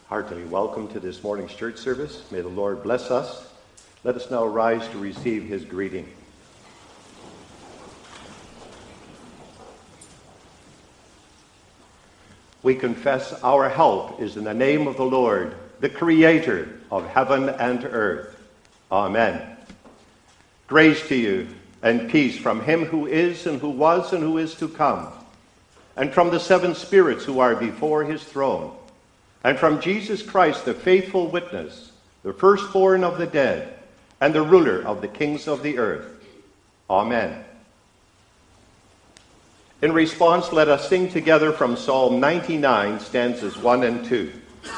Heartily welcome to this morning's church service. May the Lord bless us. Let us now rise to receive his greeting. We confess our help is in the name of the Lord, the Creator of heaven and earth. Amen. Grace to you and peace from him who is and who was and who is to come, and from the seven spirits who are before his throne, and from Jesus Christ, the faithful witness, the firstborn of the dead, and the ruler of the kings of the earth. Amen. In response, let us sing together from Psalm 99, stanzas 1 and 2.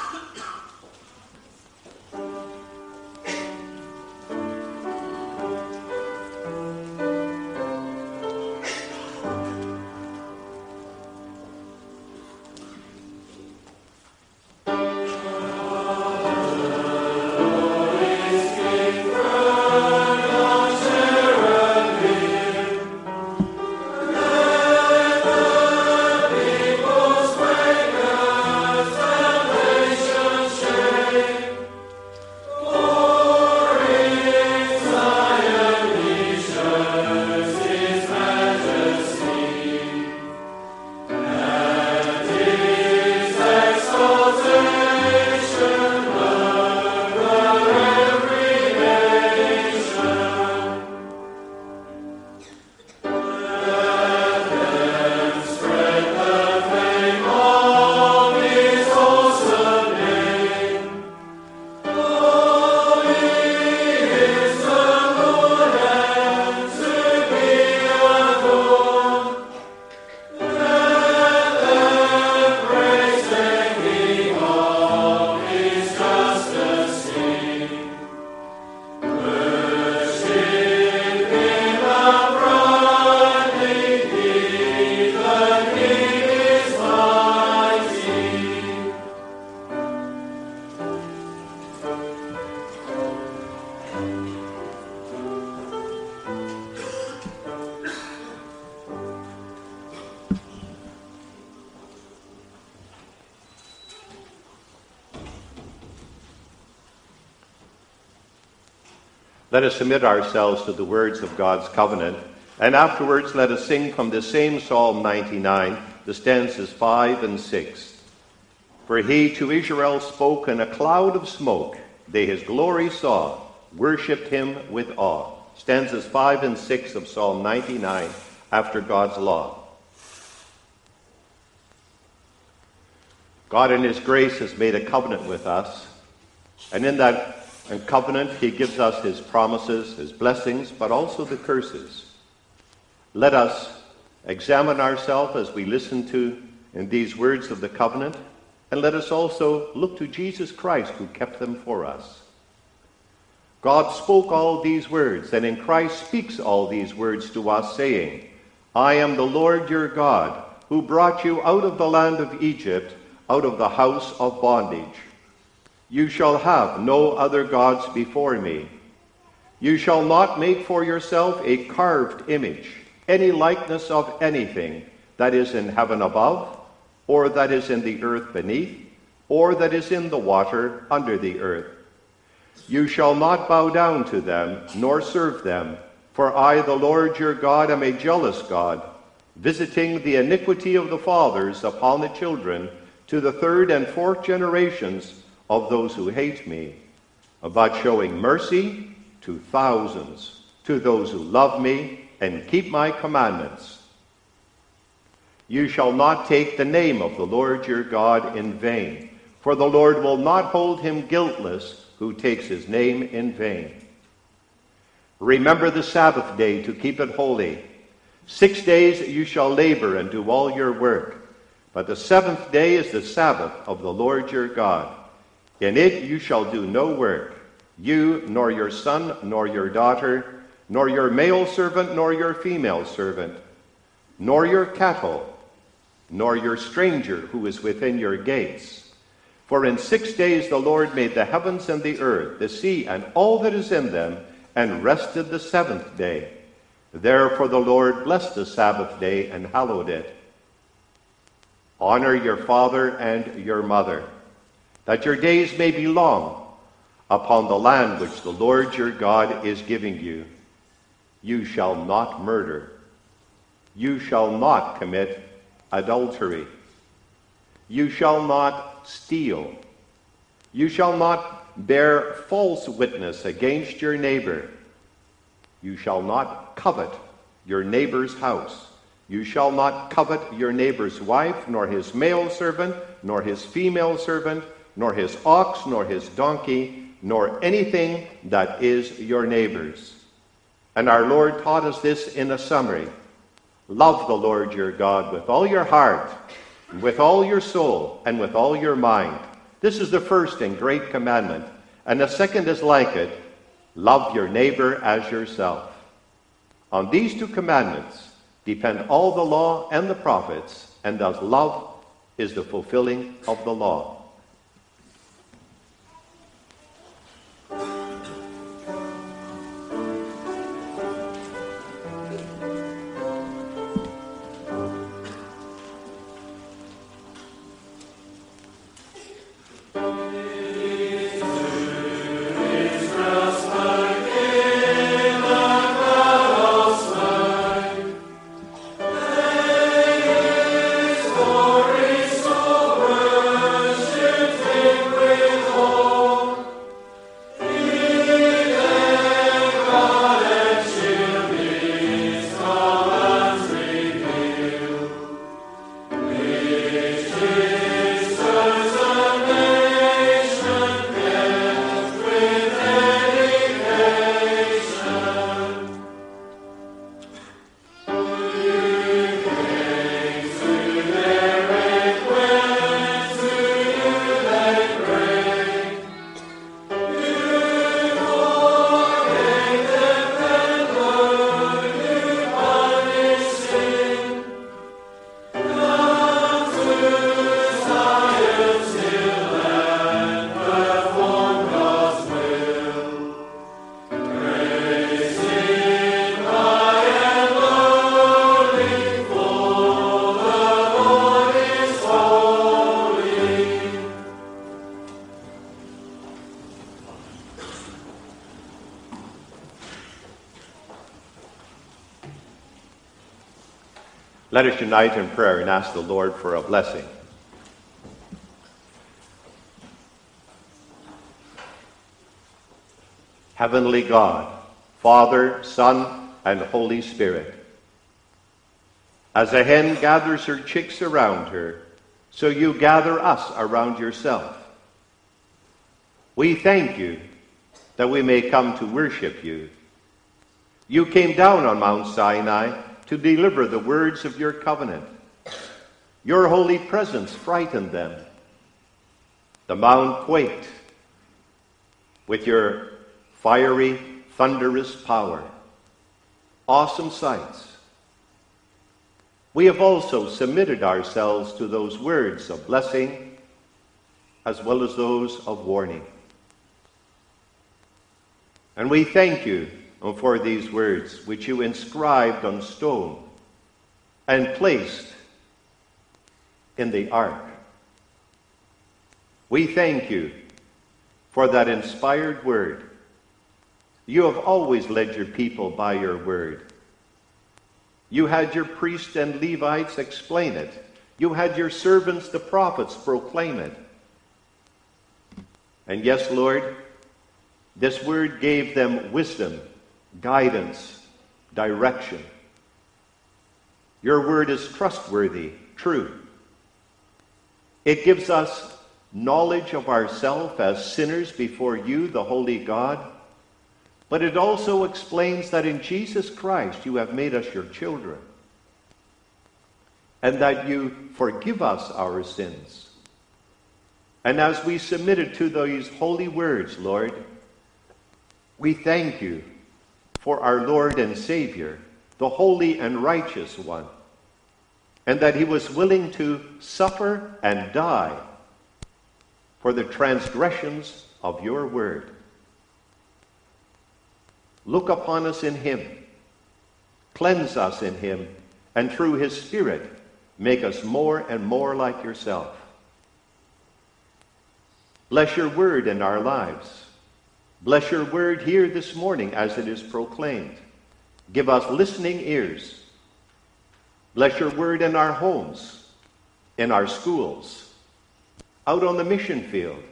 Let us submit ourselves to the words of God's covenant, and afterwards let us sing from the same Psalm 99, the stanzas 5 and 6. For he to Israel spoke in a cloud of smoke, they his glory saw, worshipped him with awe. Stanzas 5 and 6 of Psalm 99, after God's law. God in his grace has made a covenant with us, and in that covenant he gives us his promises, his blessings, but also the curses. Let us examine ourselves as we listen to in these words of the covenant, and let us also look to Jesus Christ who kept them for us. God spoke all these words, and in Christ speaks all these words to us, saying, I am the Lord your God, who brought you out of the land of Egypt, out of the house of bondage. You shall have no other gods before me. You shall not make for yourself a carved image, any likeness of anything that is in heaven above, or that is in the earth beneath, or that is in the water under the earth. You shall not bow down to them, nor serve them, for I, the Lord your God, am a jealous God, visiting the iniquity of the fathers upon the children to the third and fourth generations of those who hate me, but showing mercy to thousands, to those who love me and keep my commandments. You shall not take the name of the Lord your God in vain, for the Lord will not hold him guiltless who takes his name in vain. Remember the Sabbath day to keep it holy. 6 days you shall labor and do all your work, but the seventh day is the Sabbath of the Lord your God. In it you shall do no work, you, nor your son, nor your daughter, nor your male servant, nor your female servant, nor your cattle, nor your stranger who is within your gates. For in 6 days the Lord made the heavens and the earth, the sea, and all that is in them, and rested the seventh day. Therefore the Lord blessed the Sabbath day and hallowed it. Honor your father and your mother. that your days may be long upon the land which the Lord your God is giving you. You shall not murder. You shall not commit adultery. You shall not steal. You shall not bear false witness against your neighbor. You shall not covet your neighbor's house. You shall not covet your neighbor's wife, nor his male servant, nor his female servant, nor his ox, nor his donkey, nor anything that is your neighbor's. And our Lord taught us this in a summary. Love the Lord your God with all your heart, with all your soul, and with all your mind. This is the first and great commandment. And the second is like it. Love your neighbor as yourself. On these two commandments depend all the law and the prophets, and thus love is the fulfilling of the law. Let us unite in prayer and ask the Lord for a blessing. Heavenly God, Father, Son, and Holy Spirit, as a hen gathers her chicks around her, so you gather us around yourself. We thank you that we may come to worship you. You came down on Mount Sinai to deliver the words of your covenant. Your holy presence frightened them. The mound quaked with your fiery, thunderous power. Awesome sights. We have also submitted ourselves to those words of blessing as well as those of warning. And we thank you for these words which you inscribed on stone and placed in the ark. We thank you for that inspired word. You have always led your people by your word. You had your priests and Levites explain it. You had your servants, the prophets, proclaim it. And yes, Lord, this word gave them wisdom, guidance, direction. Your word is trustworthy, true. It gives us knowledge of ourselves as sinners before you, the holy God. But it also explains that in Jesus Christ you have made us your children, and that you forgive us our sins. And as we submitted to these holy words, Lord, we thank you for our Lord and Savior, the holy and righteous one, and that he was willing to suffer and die for the transgressions of your word. Look upon us in him, cleanse us in him, and through his Spirit, make us more and more like yourself. Bless your word in our lives. Bless your word here this morning as it is proclaimed. Give us listening ears. Bless your word in our homes, in our schools, out on the mission field.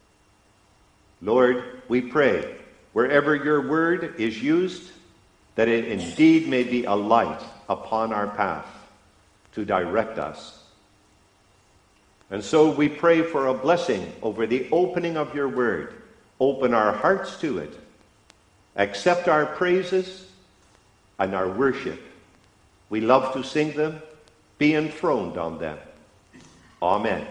Lord, we pray, wherever your word is used, that it indeed may be a light upon our path to direct us. And so we pray for a blessing over the opening of your word. Open our hearts to it. Accept our praises and our worship. We love to sing them. Be enthroned on them. Amen.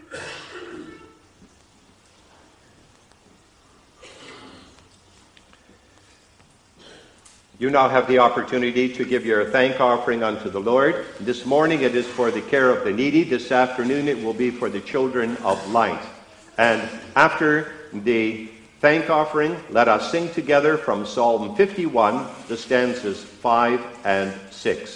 You now have the opportunity to give your thank offering unto the Lord. This morning it is for the care of the needy. This afternoon it will be for the children of light. And after the thank offering, let us sing together from Psalm 51, the stanzas 5 and 6.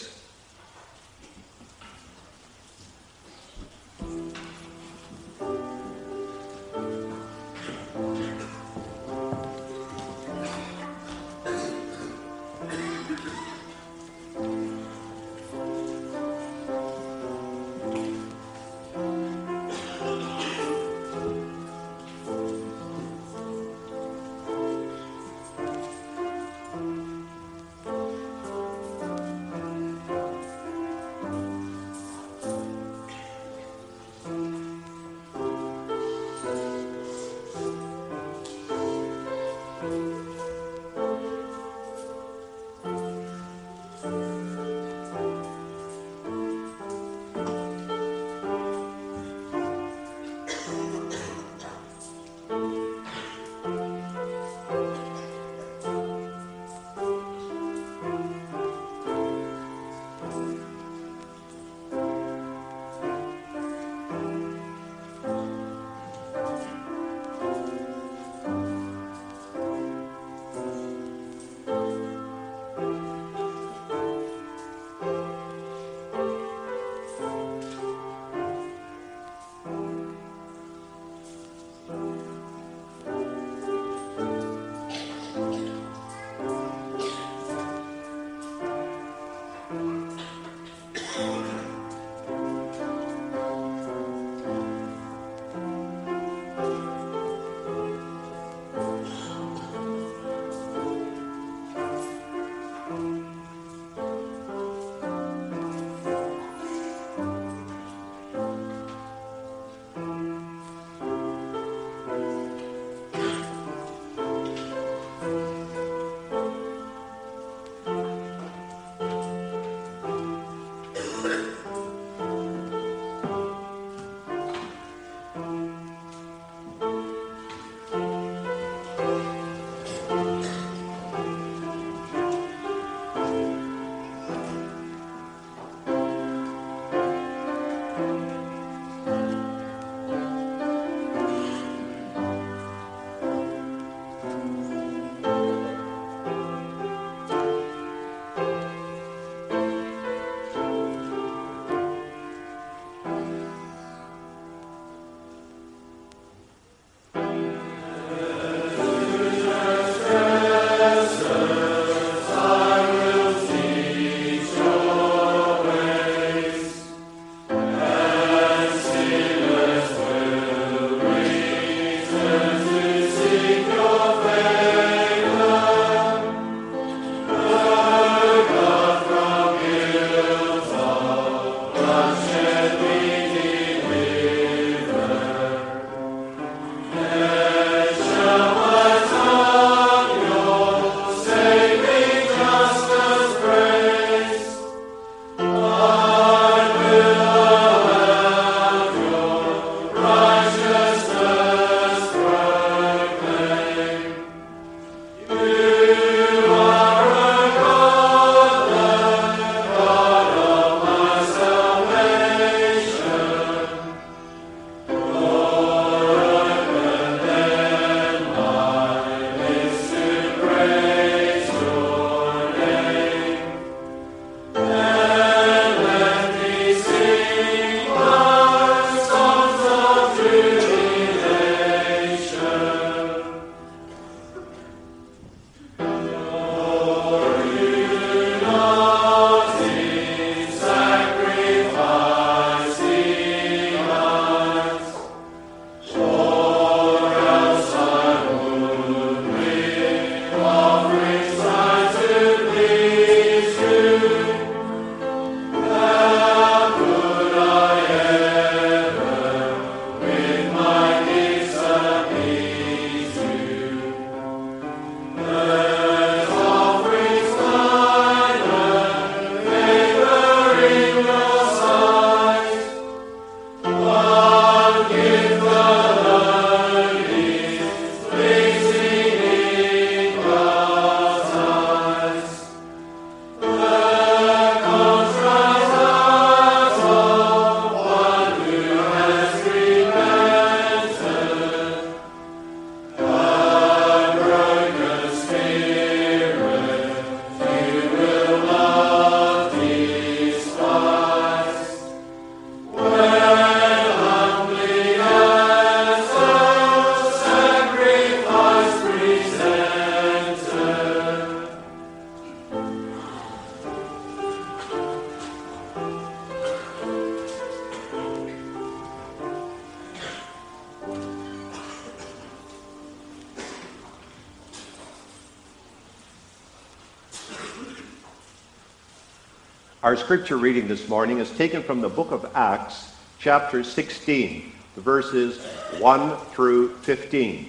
Our scripture reading this morning is taken from the book of Acts, chapter 16, verses 1 through 15.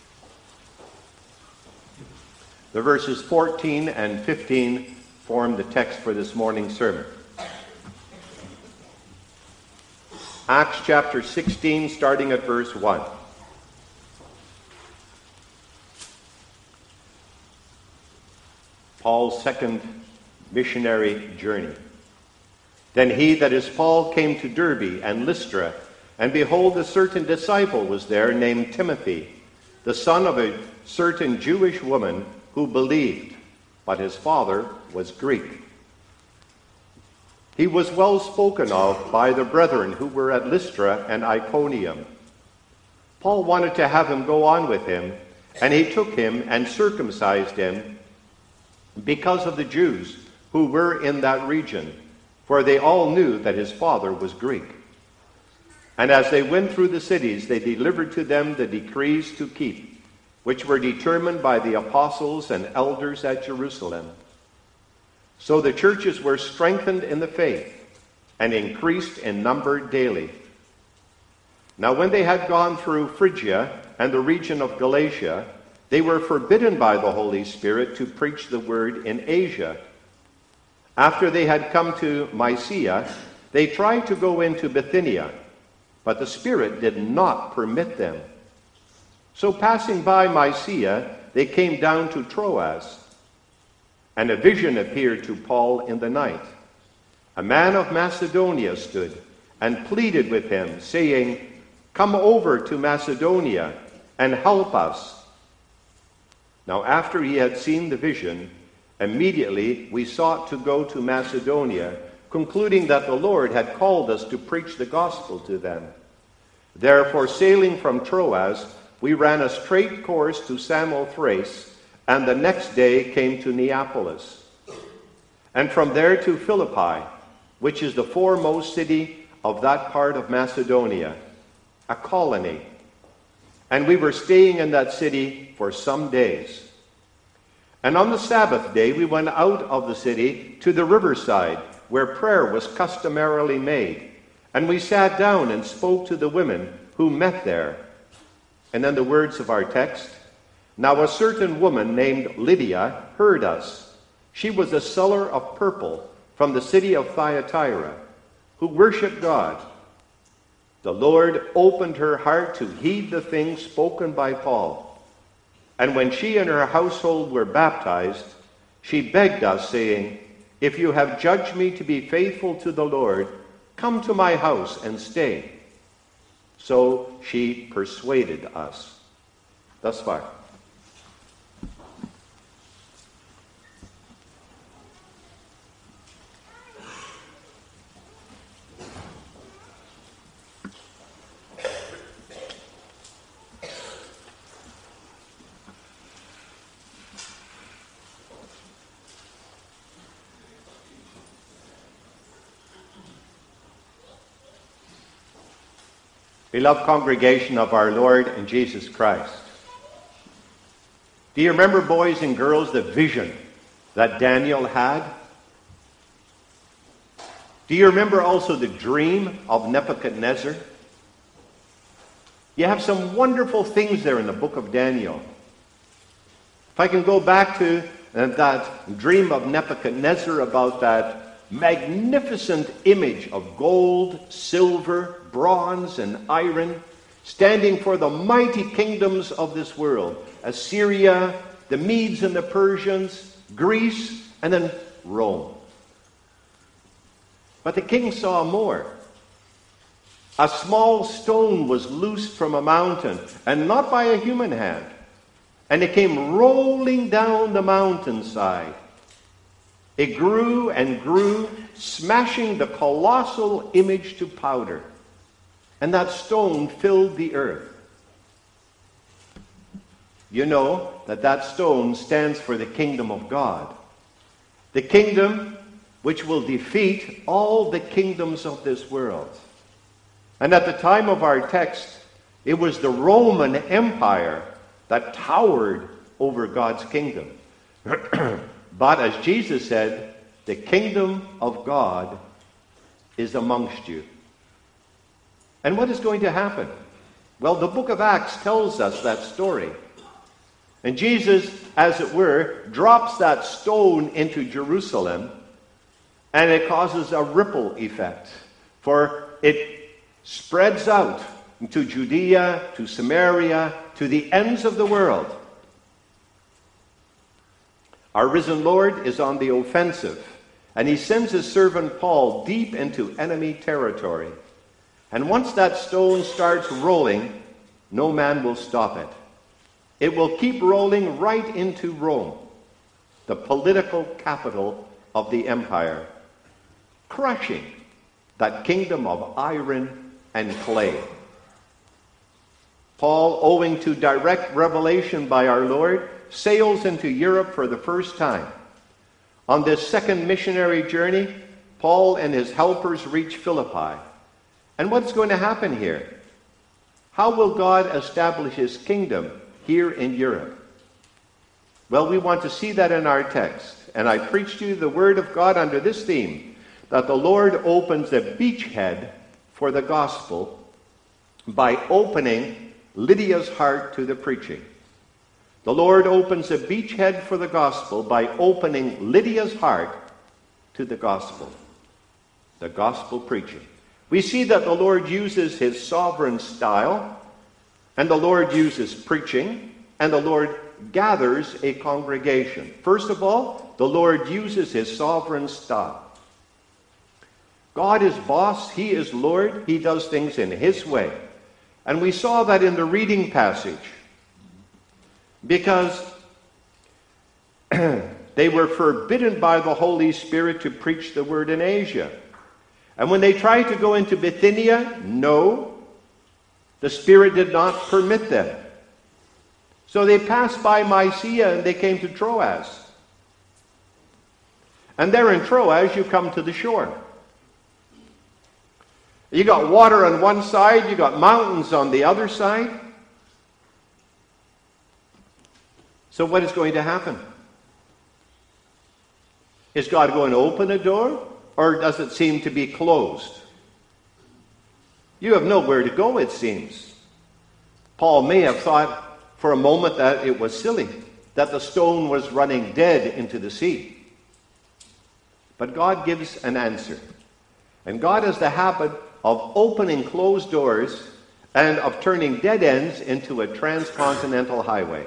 The verses 14 and 15 form the text for this morning's sermon. Acts chapter 16, starting at verse 1. Paul's second missionary journey. Then he, that is Paul, came to Derbe and Lystra, and behold, a certain disciple was there named Timothy, the son of a certain Jewish woman who believed, but his father was Greek. He was well spoken of by the brethren who were at Lystra and Iconium. Paul wanted to have him go on with him, and he took him and circumcised him because of the Jews who were in that region, for they all knew that his father was Greek. And as they went through the cities, they delivered to them the decrees to keep, which were determined by the apostles and elders at Jerusalem. So the churches were strengthened in the faith and increased in number daily. Now when they had gone through Phrygia and the region of Galatia, they were forbidden by the Holy Spirit to preach the word in Asia. After they had come to Mysia, they tried to go into Bithynia, but the Spirit did not permit them. So passing by Mysia, they came down to Troas, and a vision appeared to Paul in the night. A man of Macedonia stood and pleaded with him, saying, "Come over to Macedonia and help us." Now after he had seen the vision, immediately we sought to go to Macedonia, concluding that the Lord had called us to preach the gospel to them. Therefore, sailing from Troas, we ran a straight course to Samothrace, and the next day came to Neapolis, and from there to Philippi, which is the foremost city of that part of Macedonia, a colony. And we were staying in that city for some days. And on the Sabbath day we went out of the city to the riverside, where prayer was customarily made. And we sat down and spoke to the women who met there. And then the words of our text. Now a certain woman named Lydia heard us. She was a seller of purple from the city of Thyatira, who worshipped God. The Lord opened her heart to heed the things spoken by Paul. And when she and her household were baptized, she begged us, saying, "If you have judged me to be faithful to the Lord, come to my house and stay." So she persuaded us. Thus far. Beloved congregation of our Lord and Jesus Christ, do you remember, boys and girls, the vision that Daniel had? Do you remember also the dream of Nebuchadnezzar? You have some wonderful things there in the book of Daniel. If I can go back to that dream of Nebuchadnezzar about that magnificent image of gold, silver, bronze, and iron, standing for the mighty kingdoms of this world: Assyria, the Medes and the Persians, Greece, and then Rome. But the king saw more. A small stone was loosed from a mountain, and not by a human hand, and it came rolling down the mountainside. It grew and grew, smashing the colossal image to powder. And that stone filled the earth. You know that stone stands for the kingdom of God. The kingdom which will defeat all the kingdoms of this world. And at the time of our text, it was the Roman Empire that towered over God's kingdom. But as Jesus said, the kingdom of God is amongst you. And what is going to happen? Well, the book of Acts tells us that story. And Jesus, as it were, drops that stone into Jerusalem, and it causes a ripple effect. For it spreads out to Judea, to Samaria, to the ends of the world. Our risen Lord is on the offensive, and he sends his servant Paul deep into enemy territory. And once that stone starts rolling, no man will stop it. It will keep rolling right into Rome, the political capital of the empire, crushing that kingdom of iron and clay. Paul, owing to direct revelation by our Lord, sails into Europe for the first time. On this second missionary journey, Paul and his helpers reach Philippi. And what's going to happen here? How will God establish his kingdom here in Europe? Well, we want to see that in our text. And I preached to you the word of God under this theme, that the Lord opens the beachhead for the gospel by opening Lydia's heart to the preaching. The Lord opens a beachhead for the gospel by opening Lydia's heart to the gospel preaching. We see that the Lord uses his sovereign style, and the Lord uses preaching, and the Lord gathers a congregation. First of all, the Lord uses his sovereign style. God is boss, he is Lord, he does things in his way. And we saw that in the reading passage, because they were forbidden by the Holy Spirit to preach the word in Asia. And when they tried to go into Bithynia, no, the Spirit did not permit them. So they passed by Mysia and they came to Troas. And there in Troas, you come to the shore. You got water on one side, you got mountains on the other side. So what is going to happen? Is God going to open a door, or does it seem to be closed? You have nowhere to go, it seems. Paul may have thought for a moment that it was silly, that the stone was running dead into the sea. But God gives an answer. And God has the habit of opening closed doors and of turning dead ends into a transcontinental highway.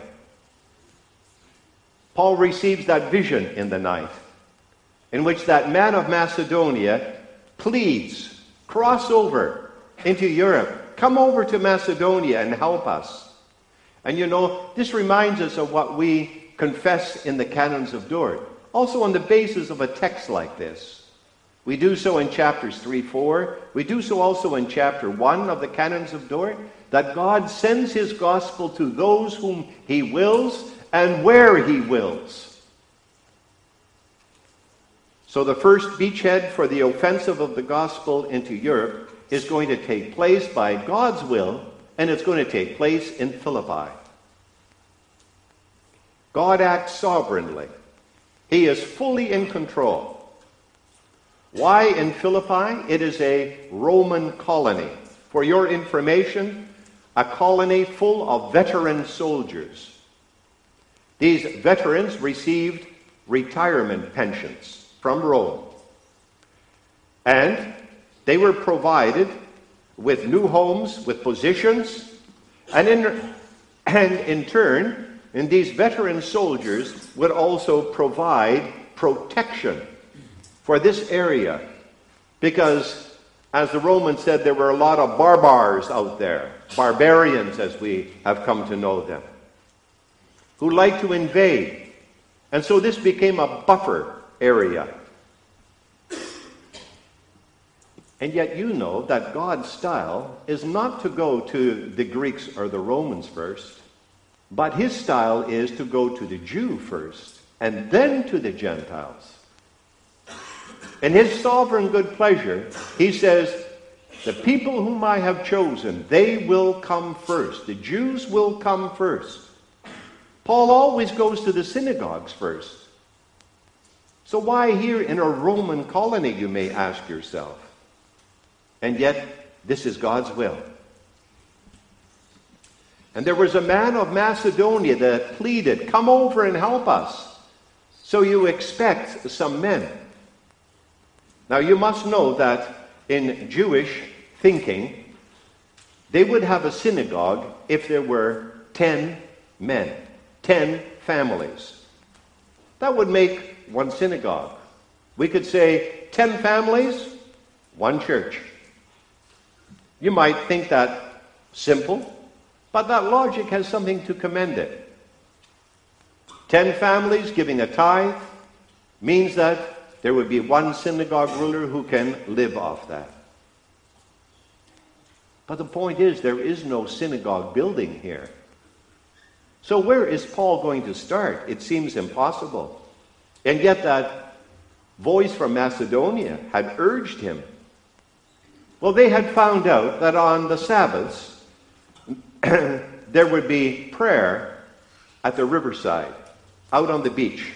Paul receives that vision in the night, in which that man of Macedonia pleads, cross over into Europe. Come over to Macedonia and help us. And you know, this reminds us of what we confess in the canons of Dort. Also on the basis of a text like this. We do so in chapters 3, 4. We do so also in chapter 1 of the canons of Dort, that God sends his gospel to those whom he wills and where he wills. So the first beachhead for the offensive of the gospel into Europe is going to take place by God's will, and it's going to take place in Philippi. God acts sovereignly. He is fully in control. Why in Philippi? It is a Roman colony. For your information, a colony full of veteran soldiers. These veterans received retirement pensions from Rome. And they were provided with new homes, with positions, and in turn, these veteran soldiers would also provide protection for this area, because, as the Romans said, there were a lot of barbars out there, barbarians as we have come to know them, who liked to invade. And so this became a buffer area. And yet you know that God's style is not to go to the Greeks or the Romans first, but his style is to go to the Jew first, and then to the Gentiles. In his sovereign good pleasure, he says, the people whom I have chosen, they will come first. The Jews will come first. Paul always goes to the synagogues first. So why here in a Roman colony, you may ask yourself? And yet, this is God's will. And there was a man of Macedonia that pleaded, "Come over and help us." So you expect some men. Now you must know that in Jewish thinking, they would have a synagogue if there were 10 men, 10 families. That would make one synagogue. We could say 10 families, one church. You might think that simple, but that logic has something to commend it. 10 families giving a tithe means that there would be one synagogue ruler who can live off that. But the point is, there is no synagogue building here. So where is Paul going to start? It seems impossible. And yet that voice from Macedonia had urged him. Well, they had found out that on the Sabbaths, there would be prayer at the riverside, out on the beach.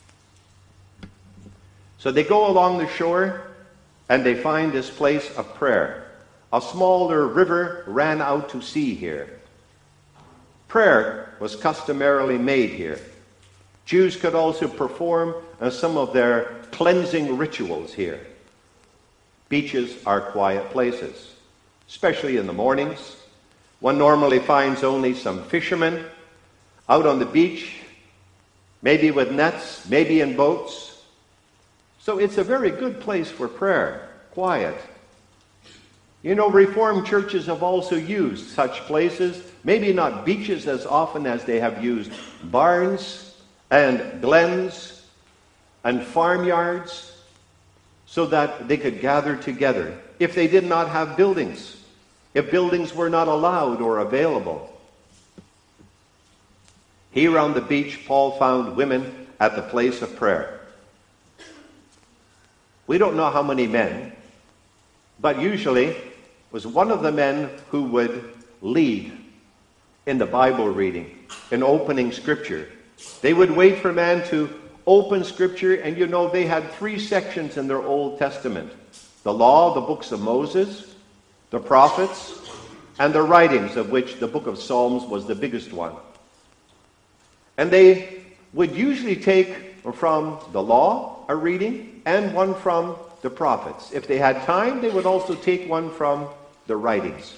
So they go along the shore and they find this place of prayer. A smaller river ran out to sea here. Prayer was customarily made here. Jews could also perform some of their cleansing rituals here. Beaches are quiet places, especially in the mornings. One normally finds only some fishermen out on the beach, maybe with nets, maybe in boats. So it's a very good place for prayer, quiet. You know, Reformed churches have also used such places, maybe not beaches as often as they have used barns and glens and farmyards, so that they could gather together if they did not have buildings, if buildings were not allowed or available. Here on the beach, Paul found women at the place of prayer. We don't know how many men, but usually was one of the men who would lead in the Bible reading, in opening Scripture. They would wait for man to open Scripture, and you know they had 3 sections in their Old Testament. The law, the books of Moses, the prophets, and the writings, of which the book of Psalms was the biggest one. And they would usually take from the law a reading and one from the prophets. If they had time, they would also take one from the writings.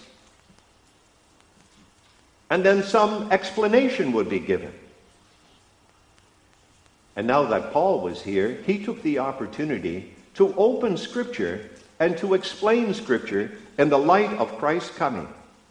And then some explanation would be given. And now that Paul was here, he took the opportunity to open Scripture and to explain Scripture in the light of Christ's coming.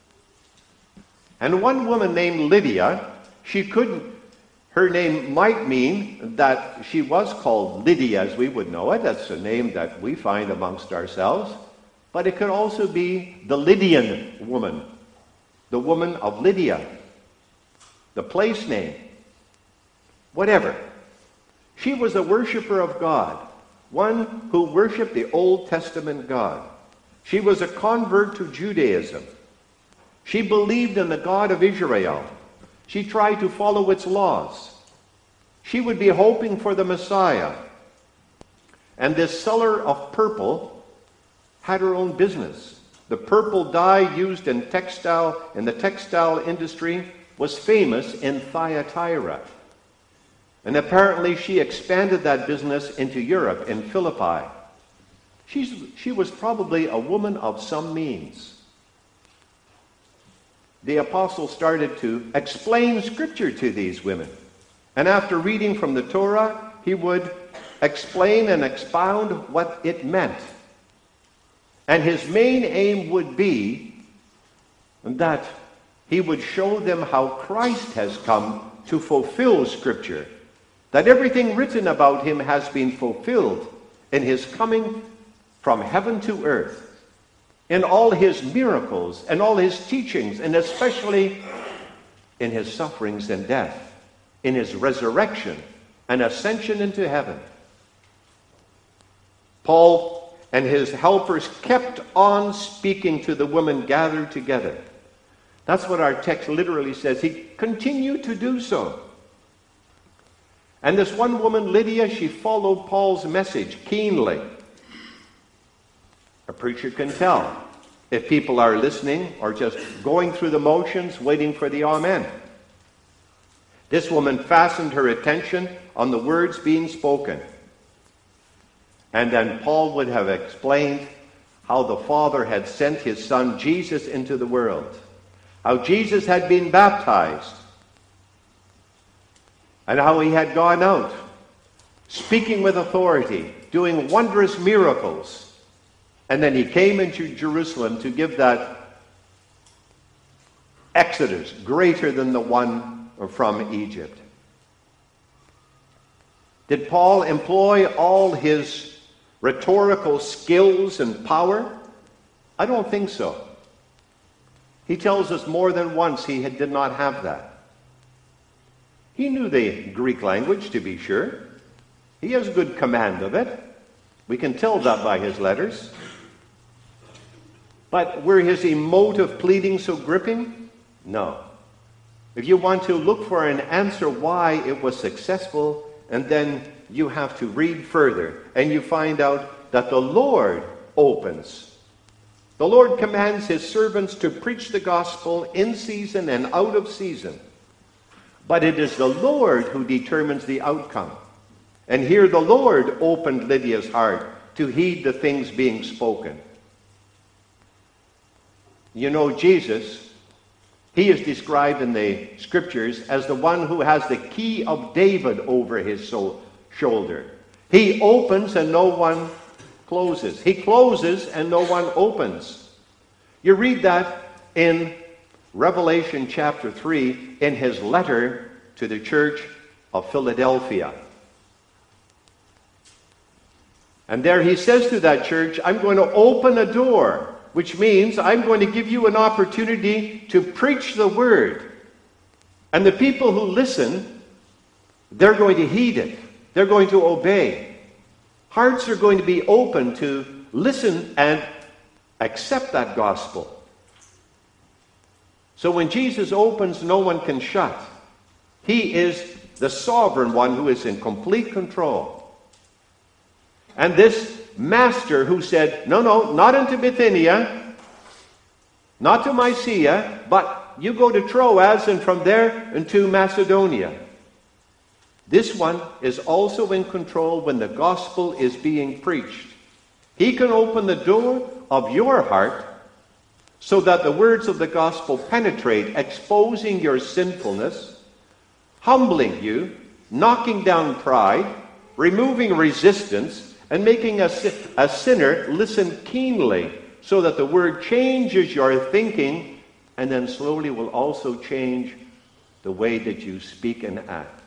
And one woman named Lydia, her name might mean that she was called Lydia as we would know it. That's a name that we find amongst ourselves. But it could also be the Lydian woman, the woman of Lydia, the place name, whatever. She was a worshiper of God, one who worshipped the Old Testament God. She was a convert to Judaism. She believed in the God of Israel. She tried to follow its laws. She would be hoping for the Messiah. And this seller of purple had her own business. The purple dye used in the textile industry was famous in Thyatira. And apparently she expanded that business into Europe, in Philippi. She was probably a woman of some means. The apostle started to explain Scripture to these women. And after reading from the Torah, he would explain and expound what it meant. And his main aim would be that he would show them how Christ has come to fulfill Scripture. That everything written about him has been fulfilled in his coming from heaven to earth, in all his miracles and all his teachings, and especially in his sufferings and death, in his resurrection and ascension into heaven. Paul and his helpers kept on speaking to the women gathered together. That's what our text literally says. He continued to do so. And this one woman, Lydia, she followed Paul's message keenly. A preacher can tell if people are listening or just going through the motions, waiting for the amen. This woman fastened her attention on the words being spoken. And then Paul would have explained how the Father had sent his Son Jesus into the world, how Jesus had been baptized, and how he had gone out, speaking with authority, doing wondrous miracles. And then he came into Jerusalem to give that exodus greater than the one from Egypt. Did Paul employ all his rhetorical skills and power? I don't think so. He tells us more than once he did not have that. He knew the Greek language, to be sure. He has good command of it. We can tell that by his letters. But were his emotive pleading so gripping? No. If you want to look for an answer why it was successful, and then you have to read further, and you find out that the Lord opens. The Lord commands his servants to preach the gospel in season and out of season. But it is the Lord who determines the outcome. And here the Lord opened Lydia's heart to heed the things being spoken. You know, Jesus, he is described in the scriptures as the one who has the key of David over his shoulder. He opens and no one closes. He closes and no one opens. You read that in Revelation chapter 3 in his letter to the church of Philadelphia. And there he says to that church, I'm going to open a door, which means I'm going to give you an opportunity to preach the word. And the people who listen, they're going to heed it. They're going to obey. Hearts are going to be open to listen and accept that gospel. So when Jesus opens, no one can shut. He is the sovereign one who is in complete control. And this master who said, no, not into Bithynia, not to Mysia, but you go to Troas and from there into Macedonia. This one is also in control when the gospel is being preached. He can open the door of your heart so that the words of the gospel penetrate, exposing your sinfulness, humbling you, knocking down pride, removing resistance, and making a sinner listen keenly so that the word changes your thinking and then slowly will also change the way that you speak and act.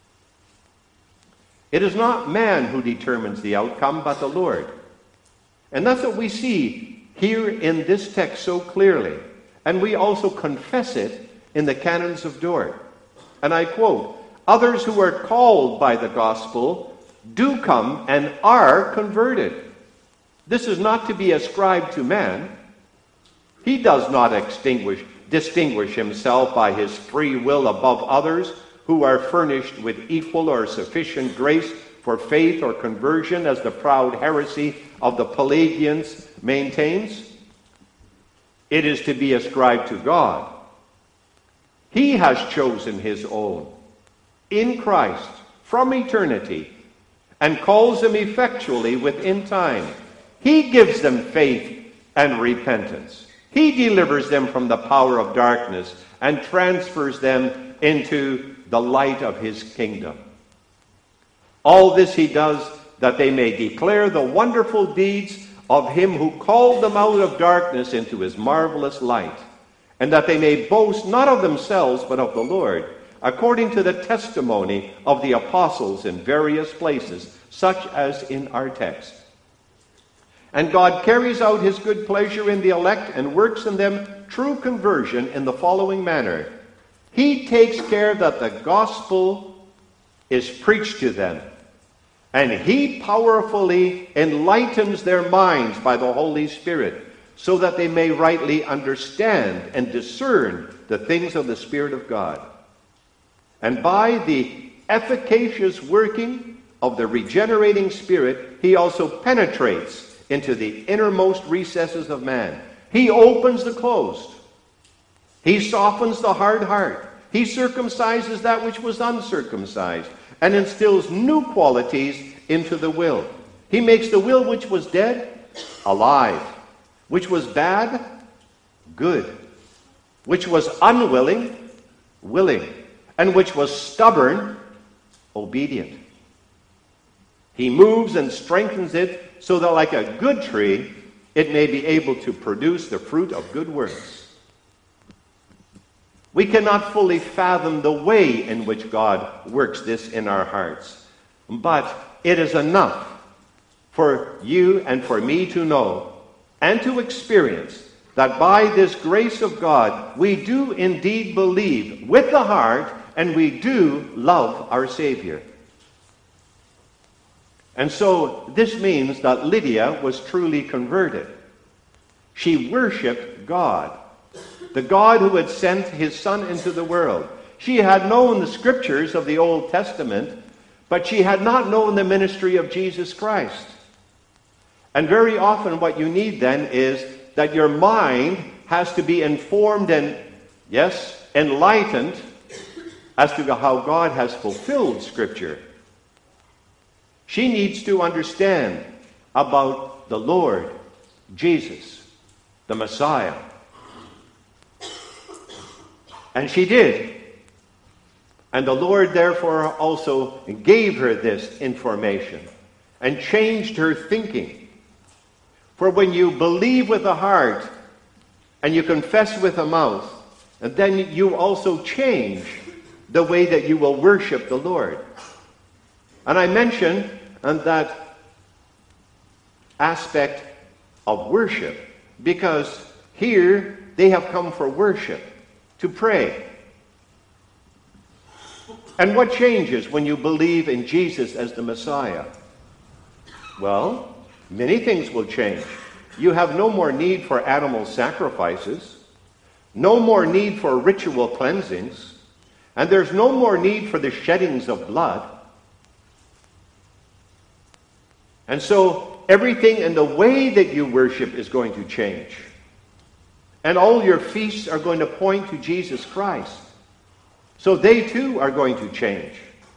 It is not man who determines the outcome, but the Lord. And that's what we see here in this text so clearly. And we also confess it in the canons of Dort. And I quote, others who are called by the gospel do come and are converted. This is not to be ascribed to man. He does not distinguish himself by his free will above others who are furnished with equal or sufficient grace for faith or conversion, as the proud heresy of the Pelagians maintains. It is to be ascribed to God. He has chosen his own in Christ from eternity and calls them effectually within time. He gives them faith and repentance. He delivers them from the power of darkness and transfers them into the light of his kingdom. All this he does that they may declare the wonderful deeds of him who called them out of darkness into his marvelous light, and that they may boast not of themselves but of the Lord, according to the testimony of the apostles in various places, such as in our text. And God carries out his good pleasure in the elect and works in them true conversion in the following manner. He takes care that the gospel is preached to them, and he powerfully enlightens their minds by the Holy Spirit, so that they may rightly understand and discern the things of the Spirit of God. And by the efficacious working of the regenerating Spirit, he also penetrates into the innermost recesses of man. He opens the closed. He softens the hard heart. He circumcises that which was uncircumcised and instills new qualities into the will. He makes the will which was dead alive, which was bad good, which was unwilling willing, and which was stubborn obedient. He moves and strengthens it so that like a good tree, it may be able to produce the fruit of good works. We cannot fully fathom the way in which God works this in our hearts, but it is enough for you and for me to know and to experience that by this grace of God, we do indeed believe with the heart and we do love our Savior. And so this means that Lydia was truly converted. She worshipped God, the God who had sent his Son into the world. She had known the scriptures of the Old Testament, but she had not known the ministry of Jesus Christ. And very often what you need then is that your mind has to be informed and, yes, enlightened as to how God has fulfilled Scripture. She needs to understand about the Lord Jesus, the Messiah. And she did. And the Lord therefore also gave her this information and changed her thinking. For when you believe with the heart and you confess with the mouth, and then you also change the way that you will worship the Lord. And I mentioned that aspect of worship because here they have come for worship, to pray. And what changes when you believe in Jesus as the Messiah? Well, many things will change. You have no more need for animal sacrifices, no more need for ritual cleansings, and there's no more need for the sheddings of blood. And so everything in the way that you worship is going to change. And all your feasts are going to point to Jesus Christ. So they too are going to change.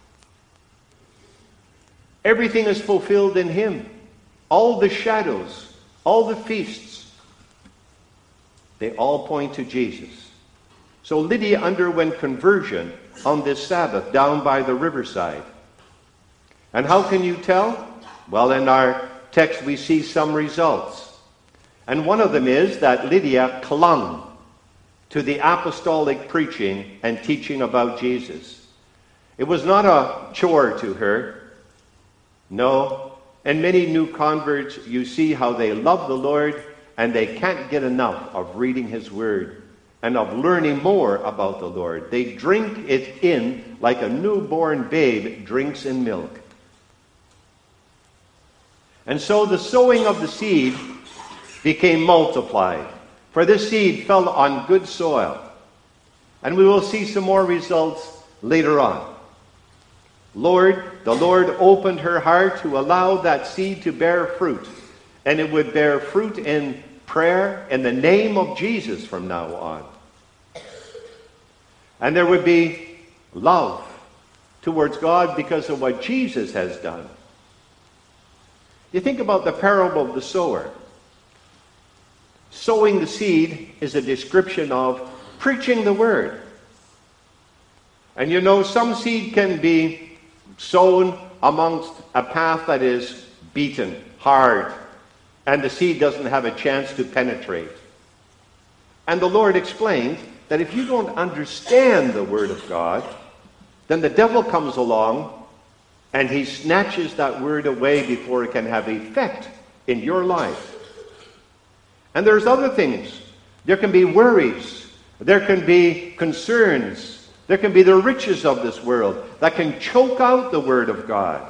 Everything is fulfilled in him. All the shadows, all the feasts, they all point to Jesus. So Lydia underwent conversion on this Sabbath down by the riverside. And how can you tell? Well, in our text we see some results. And one of them is that Lydia clung to the apostolic preaching and teaching about Jesus. It was not a chore to her. No. And many new converts, you see how they love the Lord and they can't get enough of reading his word and of learning more about the Lord. They drink it in like a newborn babe drinks in milk. And so the sowing of the seed became multiplied. For this seed fell on good soil. And we will see some more results later on. The Lord opened her heart to allow that seed to bear fruit. And it would bear fruit in prayer in the name of Jesus from now on. And there would be love towards God because of what Jesus has done. You think about the parable of the sower. Sowing the seed is a description of preaching the word. And you know, some seed can be sown amongst a path that is beaten, hard, and the seed doesn't have a chance to penetrate. And the Lord explained that if you don't understand the word of God, then the devil comes along and he snatches that word away before it can have effect in your life. And there's other things. There can be worries. There can be concerns. There can be the riches of this world that can choke out the word of God.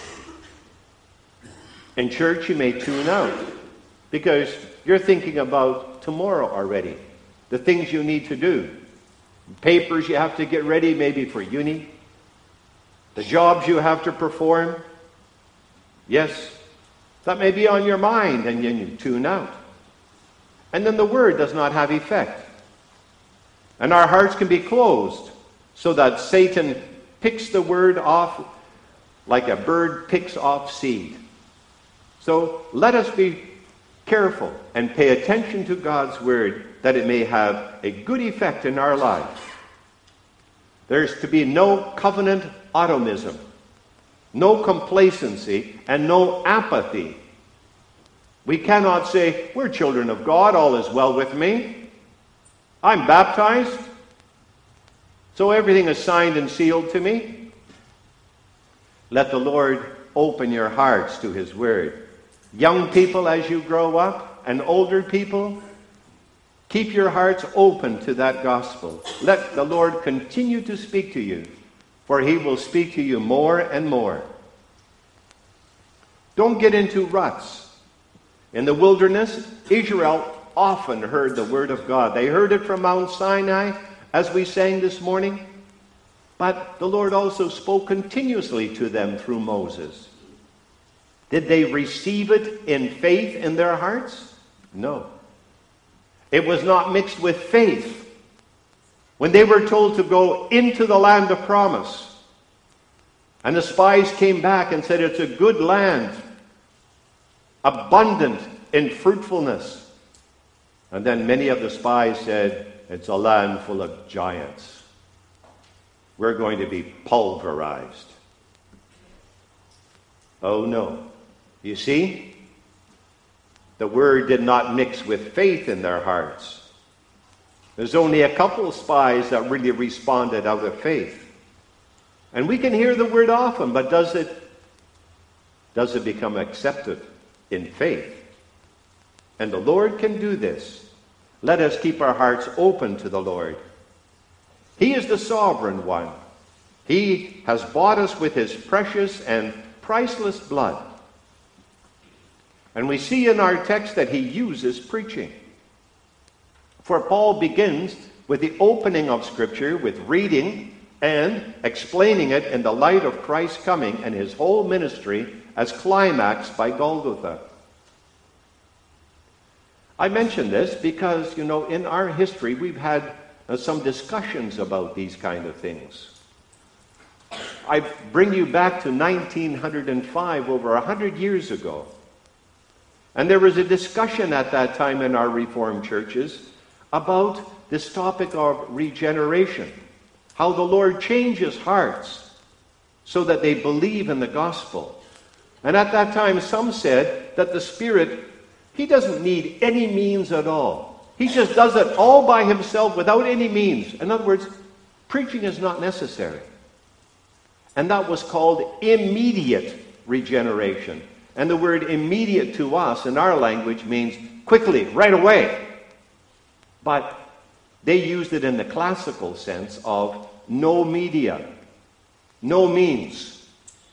In church, you may tune out because you're thinking about tomorrow already. The things you need to do. Papers you have to get ready maybe for uni. The jobs you have to perform, yes, that may be on your mind, and then you tune out. And then the word does not have effect. And our hearts can be closed so that Satan picks the word off like a bird picks off seed. So let us be careful and pay attention to God's word that it may have a good effect in our life. There's to be no covenant automism, no complacency, and no apathy. We cannot say, we're children of God, all is well with me. I'm baptized, so everything is signed and sealed to me. Let the Lord open your hearts to his word. Young people, as you grow up, and older people, keep your hearts open to that gospel. Let the Lord continue to speak to you, for he will speak to you more and more. Don't get into ruts. In the wilderness, Israel often heard the word of God. They heard it from Mount Sinai, as we sang this morning. But the Lord also spoke continuously to them through Moses. Did they receive it in faith in their hearts? No. It was not mixed with faith. When they were told to go into the land of promise, and the spies came back and said it's a good land, abundant in fruitfulness. And then many of the spies said, it's a land full of giants. We're going to be pulverized. Oh no. You see, the word did not mix with faith in their hearts. There's only a couple of spies that really responded out of faith. And we can hear the word often, but does it become accepted in faith? And the Lord can do this. Let us keep our hearts open to the Lord. He is the sovereign one. He has bought us with his precious and priceless blood. And we see in our text that he uses preaching. For Paul begins with the opening of Scripture, with reading and explaining it in the light of Christ's coming and his whole ministry as climaxed by Golgotha. I mention this because, in our history we've had some discussions about these kind of things. I bring you back to 1905, over 100 years ago. And there was a discussion at that time in our Reformed churches about this topic of regeneration. How the Lord changes hearts so that they believe in the gospel. And at that time some said that the Spirit, he doesn't need any means at all. He just does it all by himself without any means. In other words, preaching is not necessary. And that was called immediate regeneration. And the word immediate to us in our language means quickly, right away. But they used it in the classical sense of no media, no means.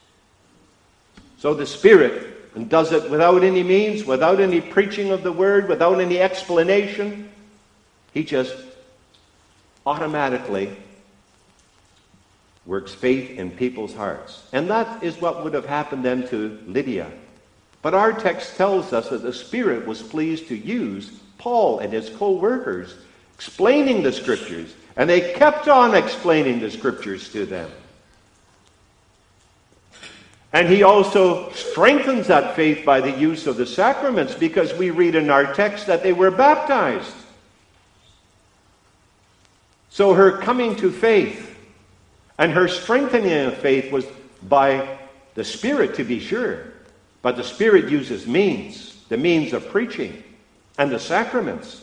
So the Spirit does it without any means, without any preaching of the word, without any explanation. He just automatically works faith in people's hearts. And that is what would have happened then to Lydia. But our text tells us that the Spirit was pleased to use Paul and his co-workers explaining the Scriptures. And they kept on explaining the Scriptures to them. And he also strengthens that faith by the use of the sacraments, because we read in our text that they were baptized. So her coming to faith and her strengthening of faith was by the Spirit, to be sure. But the Spirit uses means, the means of preaching and the sacraments.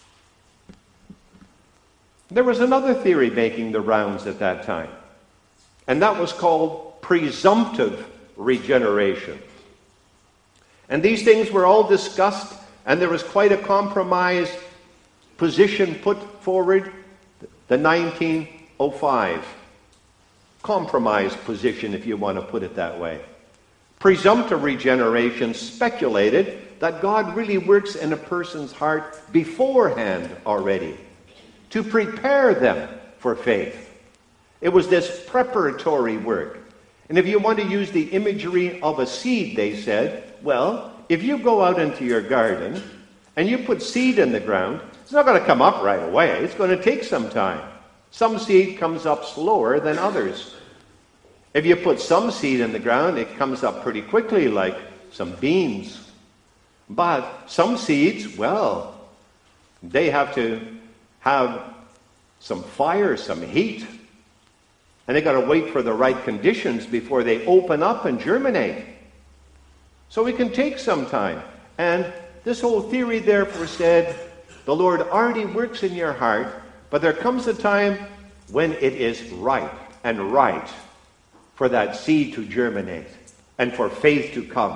There was another theory making the rounds at that time, and that was called presumptive regeneration. And these things were all discussed, and there was quite a compromised position put forward, the 1905 compromised position, if you want to put it that way. Presumptive regeneration speculated that God really works in a person's heart beforehand already, to prepare them for faith. It was this preparatory work. And if you want to use the imagery of a seed, they said, well, if you go out into your garden and you put seed in the ground, it's not going to come up right away. It's going to take some time. Some seed comes up slower than others. If you put some seed in the ground, it comes up pretty quickly, like some beans. But some seeds, well, they have to have some fire, some heat. And they got to wait for the right conditions before they open up and germinate. So it can take some time. And this whole theory therefore said, the Lord already works in your heart, but there comes a time when it is ripe and right for that seed to germinate and for faith to come.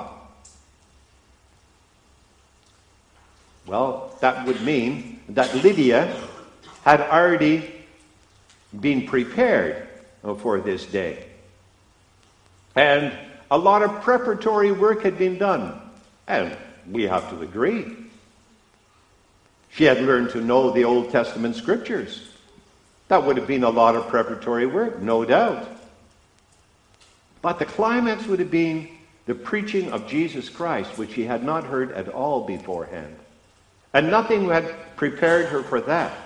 Well, that would mean that Lydia had already been prepared for this day. And a lot of preparatory work had been done. And we have to agree. She had learned to know the Old Testament scriptures. That would have been a lot of preparatory work, no doubt. But the climax would have been the preaching of Jesus Christ, which she had not heard at all beforehand. And nothing had prepared her for that.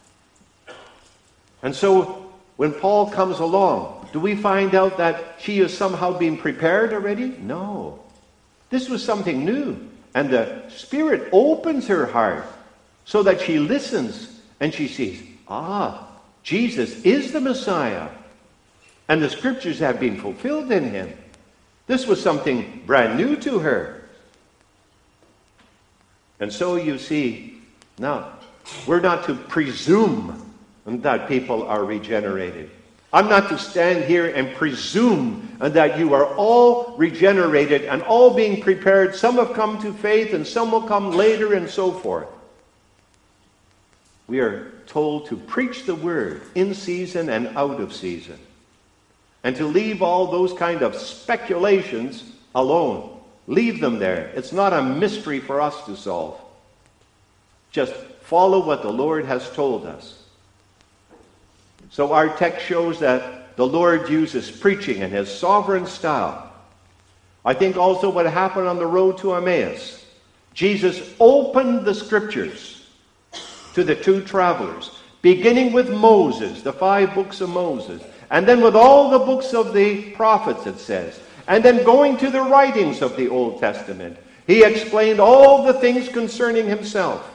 And so when Paul comes along, do we find out that she is somehow being prepared already? No. This was something new. And the Spirit opens her heart so that she listens and she sees, Jesus is the Messiah. And the scriptures have been fulfilled in him. This was something brand new to her. And so you see, now, we're not to presume that people are regenerated. I'm not to stand here and presume that you are all regenerated and all being prepared. Some have come to faith and some will come later and so forth. We are told to preach the word in season and out of season. And to leave all those kind of speculations alone. Leave them there. It's not a mystery for us to solve. Just follow what the Lord has told us. So our text shows that the Lord uses preaching in his sovereign style. I think also what happened on the road to Emmaus. Jesus opened the scriptures to the two travelers, beginning with Moses, the 5 books of Moses, and then with all the books of the prophets, it says, and then going to the writings of the Old Testament. He explained all the things concerning himself.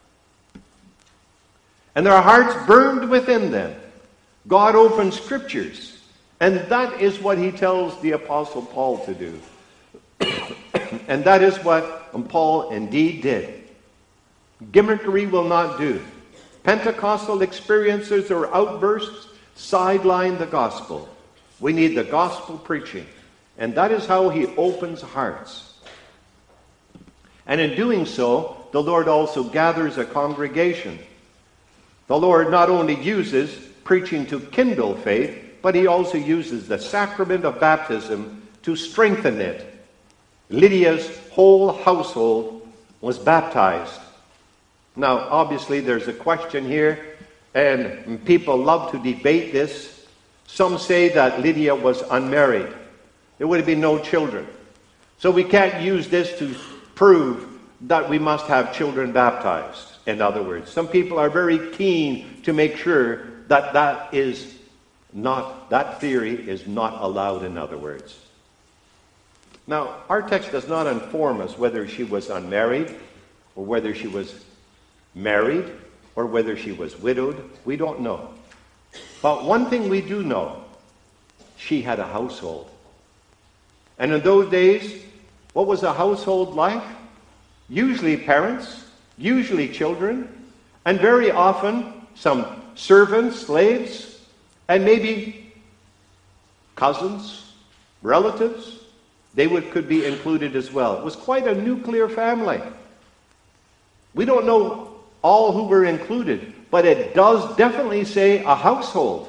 And their hearts burned within them. God opened scriptures. And that is what he tells the Apostle Paul to do. And that is what Paul indeed did. Gimmickry will not do. Pentecostal experiences or outbursts sideline the gospel. We need the gospel preaching. And that is how he opens hearts. And in doing so, the Lord also gathers a congregation. The Lord not only uses preaching to kindle faith, but he also uses the sacrament of baptism to strengthen it. Lydia's whole household was baptized. Now, obviously, there's a question here, and people love to debate this. Some say that Lydia was unmarried. There would have been no children. So we can't use this to prove that we must have children baptized. In other words, some people are very keen to make sure that that theory is not allowed, in other words. Now, our text does not inform us whether she was unmarried or whether she was married or whether she was widowed. We don't know. But one thing we do know, she had a household. And in those days, what was a household like? Usually parents, usually children, and very often some servants, slaves, and maybe cousins, relatives. They could be included as well. It was quite a nuclear family. We don't know all who were included, but it does definitely say a household.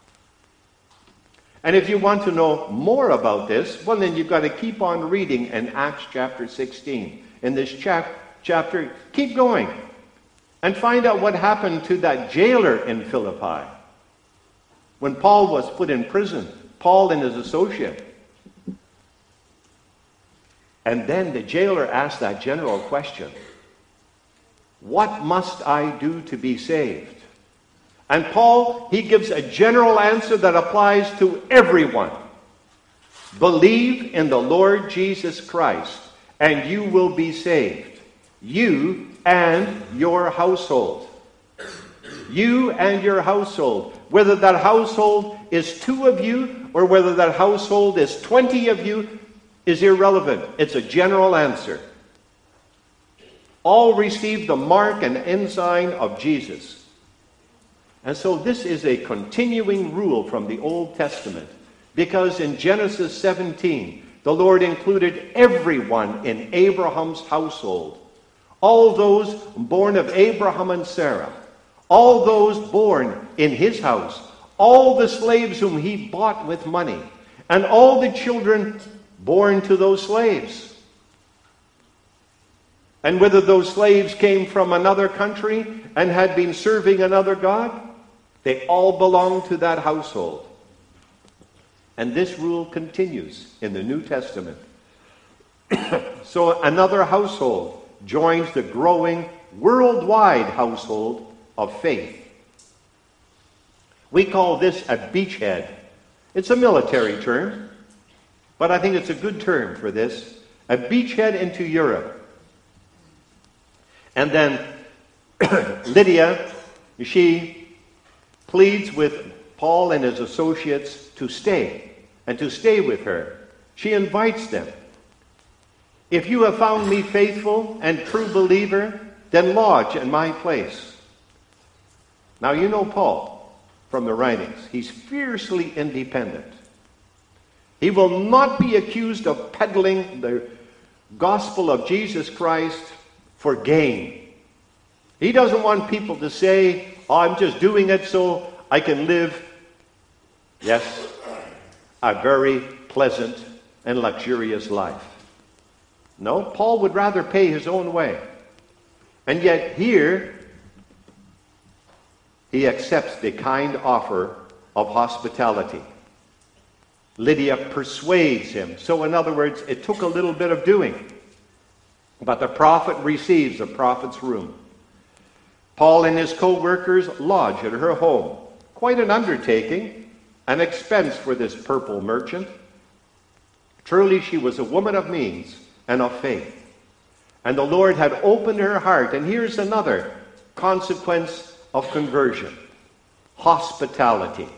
And if you want to know more about this, well, then you've got to keep on reading in Acts chapter 16. In this chapter, keep going and find out what happened to that jailer in Philippi. When Paul was put in prison, Paul and his associate, And then the jailer asked that general question, what must I do to be saved? And Paul, he gives a general answer that applies to everyone. Believe in the Lord Jesus Christ, and you will be saved, you and your household. You and your household. Whether that household is 2 of you or whether that household is 20 of you is irrelevant. It's a general answer. All receive the mark and ensign of Jesus. And so this is a continuing rule from the Old Testament, because in Genesis 17, the Lord included everyone in Abraham's household. All those born of Abraham and Sarah, all those born in his house, all the slaves whom he bought with money, and all the children born to those slaves. And whether those slaves came from another country and had been serving another god, they all belonged to that household. And this rule continues in the New Testament. So another household joins the growing worldwide household of faith. We call this a beachhead. It's a military term, but I think it's a good term for this. A beachhead into Europe. And then Lydia, she pleads with Paul and his associates to stay, and to stay with her. She invites them. If you have found me faithful and true believer, then lodge in my place. Now you know Paul from the writings. He's fiercely independent. He will not be accused of peddling the gospel of Jesus Christ for gain. He doesn't want people to say, oh, I'm just doing it so I can live, yes, a very pleasant and luxurious life. No, Paul would rather pay his own way. And yet here, he accepts the kind offer of hospitality. Lydia persuades him. So in other words, it took a little bit of doing. But the prophet receives the prophet's room. Paul and his co-workers lodge at her home. Quite an undertaking, an expense for this purple merchant. Truly she was a woman of means and of faith. And the Lord had opened her heart. And here's another consequence of conversion. Hospitality.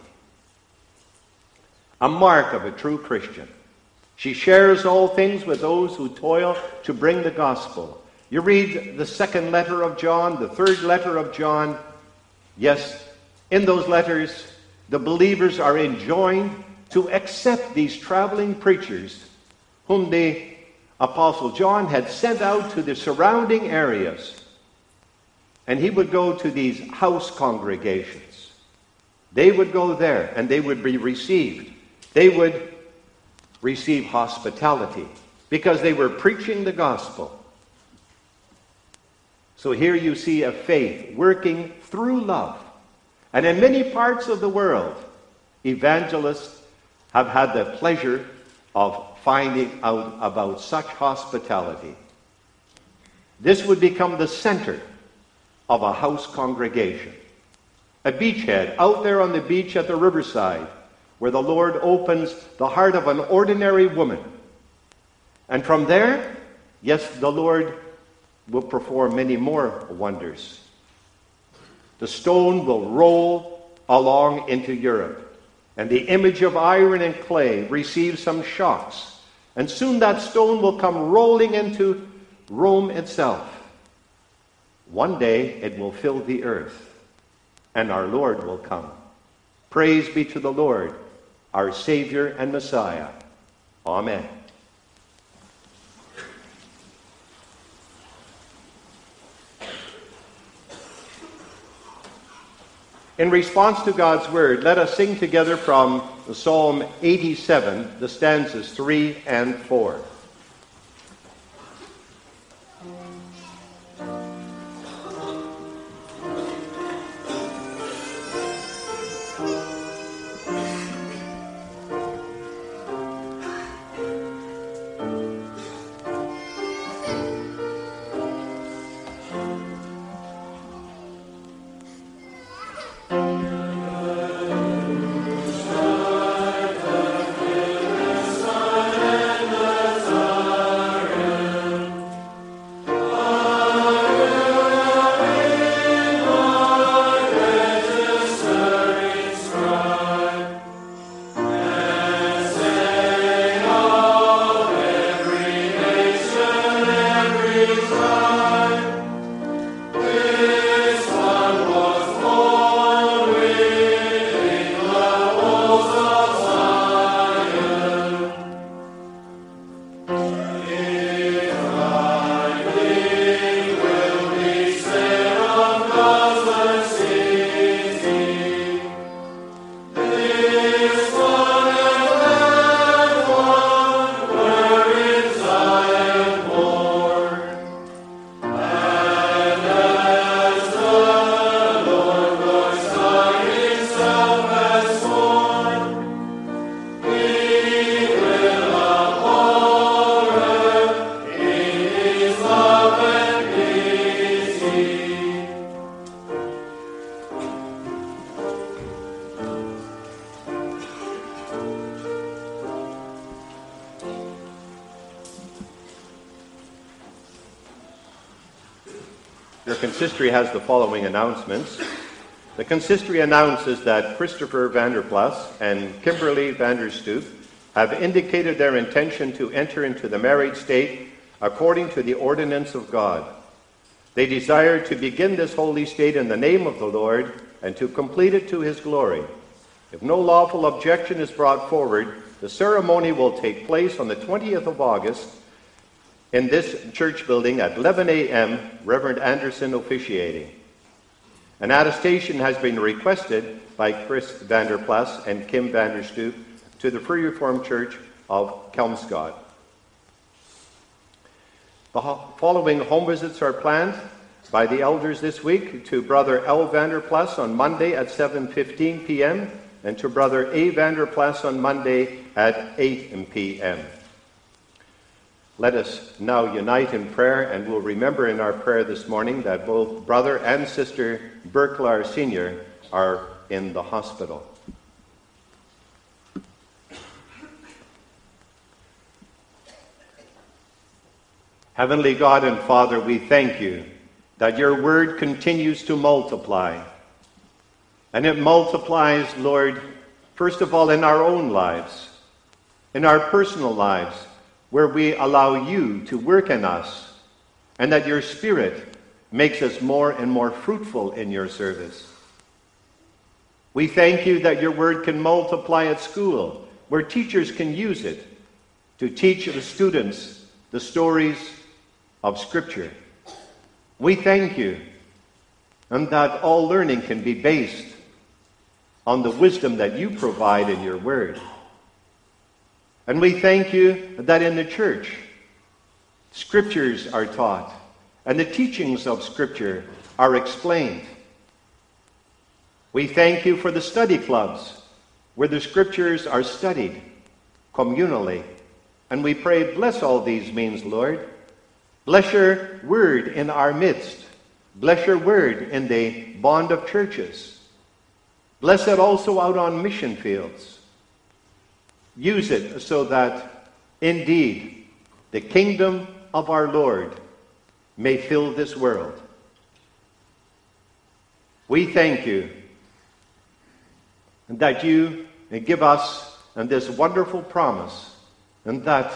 A mark of a true Christian. She shares all things with those who toil to bring the gospel. You read the 2nd letter of John, the 3rd letter of John. Yes, in those letters, the believers are enjoined to accept these traveling preachers whom the Apostle John had sent out to the surrounding areas. And he would go to these house congregations. They would go there and they would be received. They would receive hospitality because they were preaching the gospel. So here you see a faith working through love. And in many parts of the world, evangelists have had the pleasure of finding out about such hospitality. This would become the center of a house congregation. A beachhead out there on the beach at the riverside, where the Lord opens the heart of an ordinary woman. And from there, yes, the Lord will perform many more wonders. The stone will roll along into Europe, and the image of iron and clay receives some shocks, and soon that stone will come rolling into Rome itself. One day it will fill the earth, and our Lord will come. Praise be to the Lord, our Savior and Messiah. Amen. In response to God's word, let us sing together from Psalm 87, the stanzas 3 and 4. Your consistory has the following announcements. The consistory announces that Christopher Vanderplas and Kimberly Vanderstoep have indicated their intention to enter into the married state according to the ordinance of God. They desire to begin this holy state in the name of the Lord and to complete it to his glory. If no lawful objection is brought forward, the ceremony will take place on the 20th of August in this church building at 11 a.m., Reverend Anderson officiating. An attestation has been requested by Chris Vanderplas and Kim Vanderstoep to the Free Reformed Church of Kelmscott. The following home visits are planned by the elders this week: to Brother L. Vanderplas on Monday at 7:15 p.m. and to Brother A. Vanderplas on Monday at 8 p.m. Let us now unite in prayer, and we'll remember in our prayer this morning that both Brother and Sister Berklar Sr. are in the hospital. Heavenly God and Father, we thank you that your word continues to multiply. And it multiplies, Lord, first of all in our own lives, in our personal lives, where we allow you to work in us, and that your Spirit makes us more and more fruitful in your service. We thank you that your word can multiply at school, where teachers can use it to teach the students the stories of Scripture. We thank you, and that all learning can be based on the wisdom that you provide in your word. And we thank you that in the church, Scriptures are taught, and the teachings of Scripture are explained. We thank you for the study clubs, where the Scriptures are studied communally. And we pray, bless all these means, Lord. Bless your word in our midst. Bless your word in the bond of churches. Bless it also out on mission fields. Use it so that, indeed, the kingdom of our Lord may fill this world. We thank you that you give us this wonderful promise, and that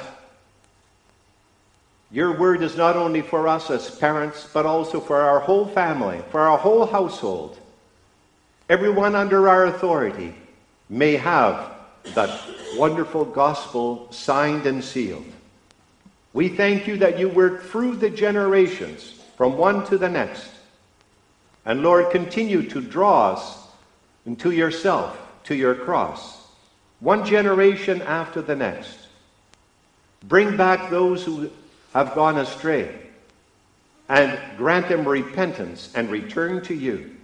your word is not only for us as parents, but also for our whole family, for our whole household. Everyone under our authority may have that wonderful gospel signed and sealed. We thank you that you work through the generations from one to the next. And Lord, continue to draw us into yourself, to your cross, one generation after the next. Bring back those who have gone astray, and grant them repentance and return to you.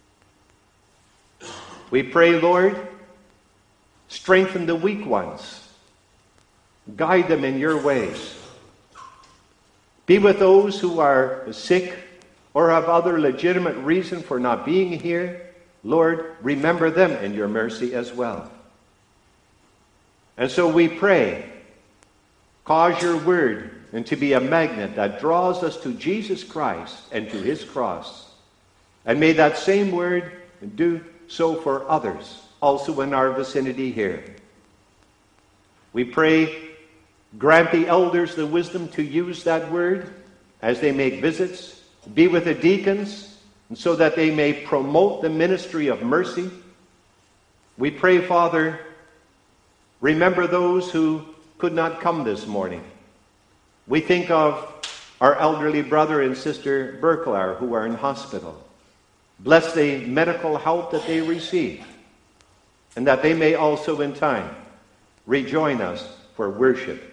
We pray, Lord, strengthen the weak ones. Guide them in your ways. Be with those who are sick or have other legitimate reason for not being here. Lord, remember them in your mercy as well. And so we pray, cause your word and to be a magnet that draws us to Jesus Christ and to his cross. And may that same word do so for others, also in our vicinity here. We pray, grant the elders the wisdom to use that word as they make visits. Be with the deacons, and so that they may promote the ministry of mercy. We pray, Father, remember those who could not come this morning. We think of our elderly brother and sister Berklar, who are in hospital. Bless the medical help that they receive, and that they may also in time rejoin us for worship.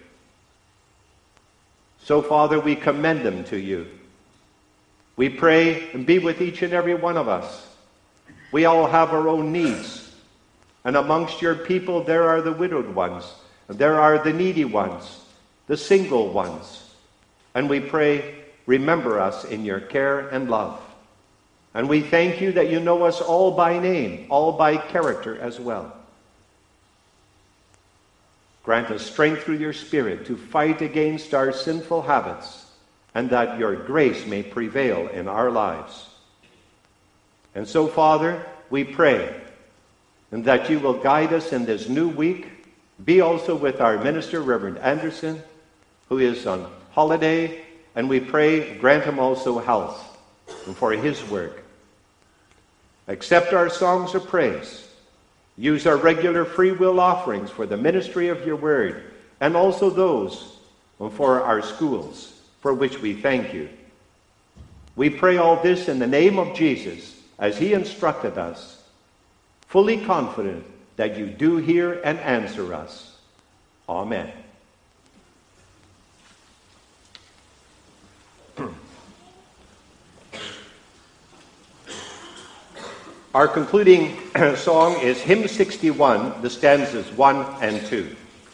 So, Father, we commend them to you. We pray and be with each and every one of us. We all have our own needs. And amongst your people there are the widowed ones, there are the needy ones, the single ones. And we pray, remember us in your care and love. And we thank you that you know us all by name, all by character as well. Grant us strength through your Spirit to fight against our sinful habits and that your grace may prevail in our lives. And so, Father, we pray and that you will guide us in this new week. Be also with our minister, Reverend Anderson, who is on holiday, and we pray grant him also health and for his work. Accept our songs of praise. Use our regular free will offerings for the ministry of your word, and also those for our schools, for which we thank you. We pray all this in the name of Jesus, as he instructed us, fully confident that you do hear and answer us. Amen. Our concluding song is Hymn 61, the stanzas 1 and 2.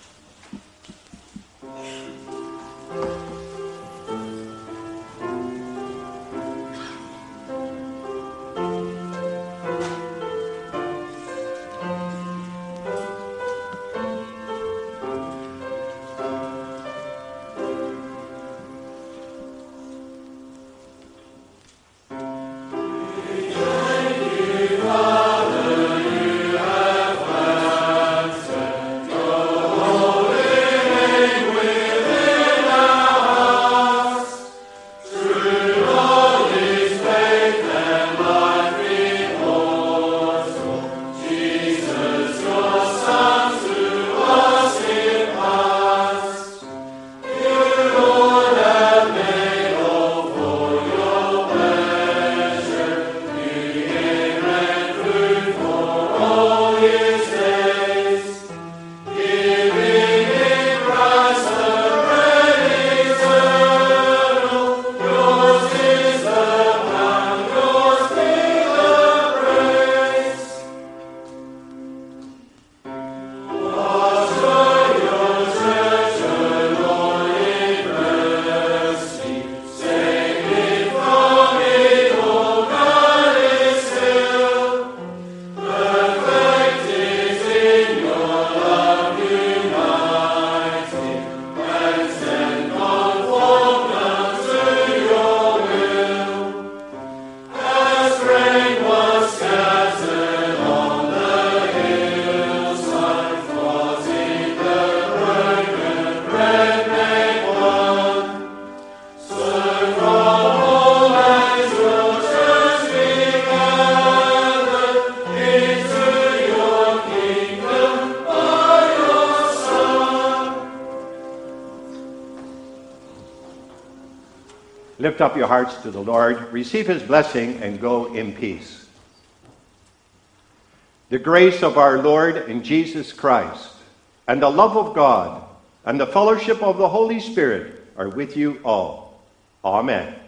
Lift up your hearts to the Lord, receive his blessing, and go in peace. The grace of our Lord and Jesus Christ, and the love of God, and the fellowship of the Holy Spirit are with you all. Amen.